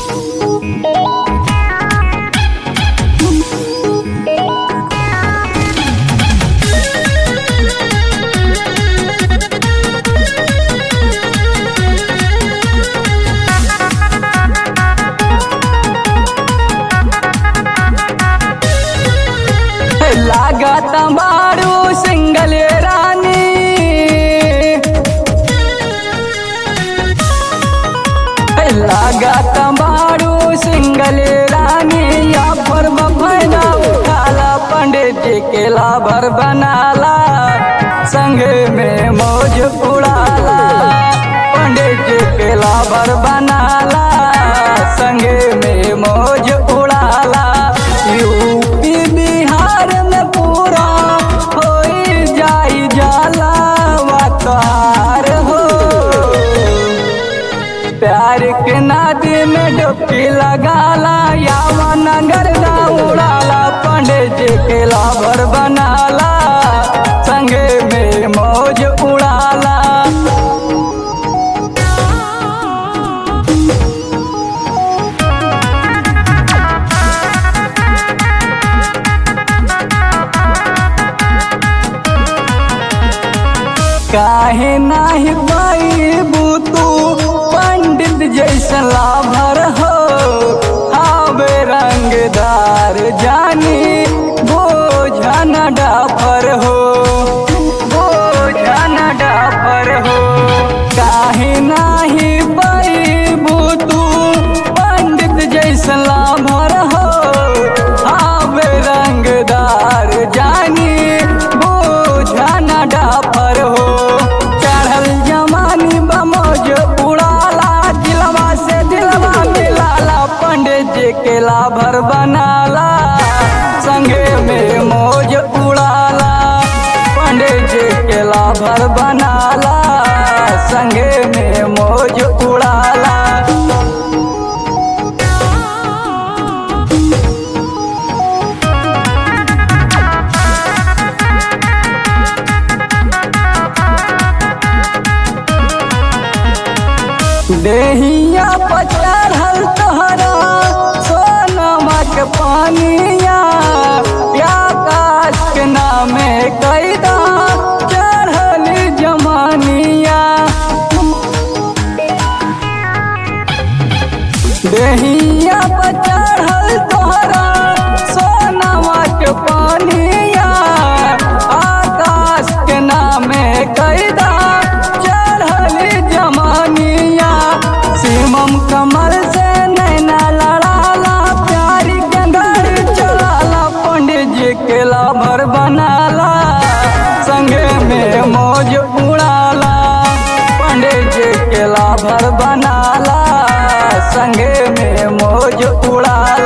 लागत बारू सिंगल रानी लागत बारू सिंगल रानी या पर बफैना उठाला पंडित जी के लाभर बनाला संग में मौज उड़ाला पंडित जी के लाभर बनाला संग में मौज उड़ाला यूपी बिहार में पूरा हो जाई जाला वातार हो प्यार के नदी में डुबकी लगाला यावा नगर ना उड़ाला पंडित जी के लाभर बनाला संगे में मौज उड़ाला। काहे नाही पाईबू तू पंडित जैसा लाभर हो हावे रंगदार जानी बोझा न डाफर हो बोझा न डाफर हो काहे नाही पाईबू तू पंडित जैसा लाभर हो हावे रंगदार जानी बोझा न डाफर हो के लाभर बनाला संगे में मौज उड़ाला पंडित जी के लाभर बनाला संगे में मौज उड़ाला। देहिया पर चढ़ल तोहरा सोनमा के पानिया आकाश के नामे कैदा चढ़ल जमानिया देहिया पर चढ़ल तोहरा सोनमा के पानिया आकाश के नामे कैदा चढ़ल जमानिया सीमम कमल से नैना लड़ाला प्यारी गंधर चलाला पंडित जी के लाभर बनाला संगे में मौज उड़ाला पंडित जी के लाभर बनाला संगे में मौज उड़ाला।